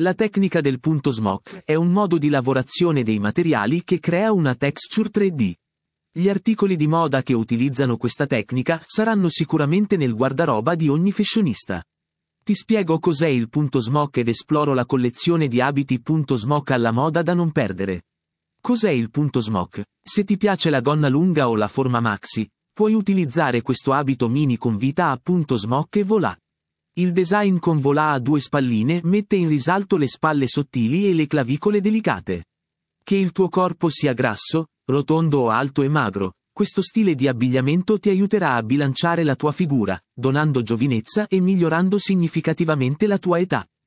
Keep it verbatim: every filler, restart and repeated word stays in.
La tecnica del punto smoke è un modo di lavorazione dei materiali che crea una texture tre D. Gli articoli di moda che utilizzano questa tecnica saranno sicuramente nel guardaroba di ogni fashionista. Ti spiego cos'è il punto smoke ed esploro la collezione di abiti punto smoke alla moda da non perdere. Cos'è il punto smoke? Se ti piace la gonna lunga o la forma maxi, puoi utilizzare questo abito mini con vita a punto smoke e volà. Il design con volà a due spalline mette in risalto le spalle sottili e le clavicole delicate. Che il tuo corpo sia grasso, rotondo o alto e magro, questo stile di abbigliamento ti aiuterà a bilanciare la tua figura, donando giovinezza e migliorando significativamente la tua età.